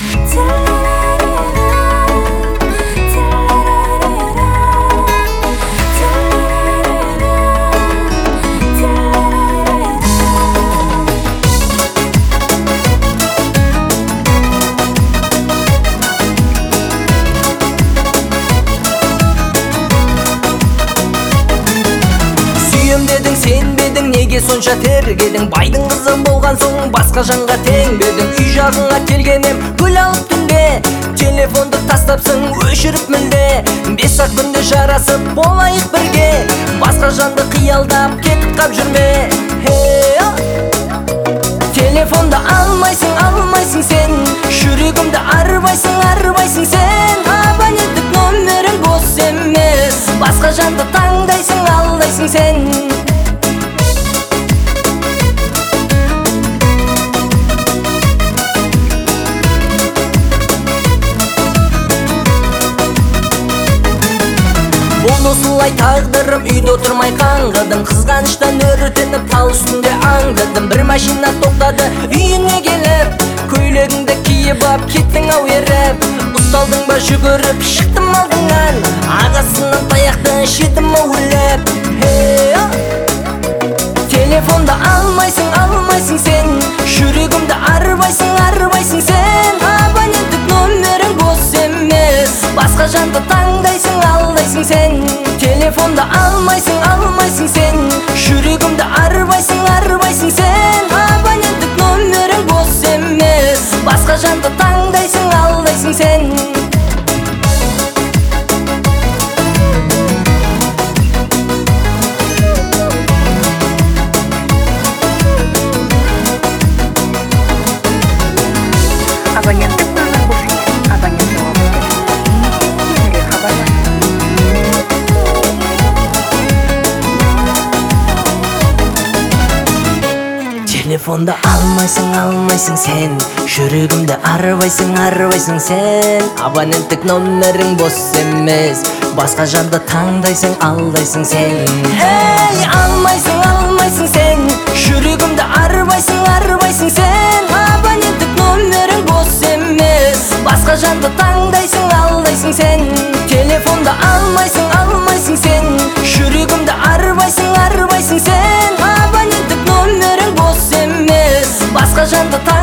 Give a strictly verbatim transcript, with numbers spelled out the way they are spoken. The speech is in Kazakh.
Дедің сенбедің, неге сонша тергедің? Байдың қызы болған соң басқа жанға теңбедің? Үй жағыңа келгенем гүл алып түнде, телефонды тастапсың өшіріп мүлде. Бес шақ күнде жарасып болайық бірге, басқа жанды қиялдап кетіп қап жүрме. Телефонды алмайсың, алмайсың сен, жүрегімді арбайсың, арбайсың сен. Абоненттік номерің бос емес, басқа жанды таңдайсың, алдайсың сен. Бұл осылай тағдырым, үйде отырмай қаңғыдым. Қызғаныштан өртеніп тал үстінде аңдыдым. Бір машина тоқтады үйіне келіп, көйлегіңді киіп ап кеттің ау еріп. Ұсталдың ба жүгіріп шықтым алдыңнан, ағасынан таяқты шетім ау өліп. Телефонды алмайсың, алмайсың сен, жүрегімді арбайсың, арбайсың сен. Абоненттік номерің бос емес, басқа жанды таңдайсың, алдайсың сен. Телефонды алмайсың, алмайсың сен, жүрегімді арбайсың, арбайсың сен. Абоненттік номерің бос емес, басқа жанды таңдайсың, алдайсың сен. Абоненттік номер бос емес, абонент жауап тізімге хабарласыңыз. Телефонды алмайсың, алмайсың сен, жүрегімді арбайсың, арбайсың сен. Абоненттік номерің бос емес, басқа жанды таңдайсың, алдайсың сен. Эй, алмайсың, алмайсың сен, жүрегімді арбайсың, арбайсың сен. Абоненттік номерің бос емес, басқа жанды таңдайсың, алдайсың сен. Телефонды алмайсың, алмайсың сен, жүрегімді арбайсың, арбайсың сен. Абоненттік номерің бос емес, басқа жанды таңдайсың.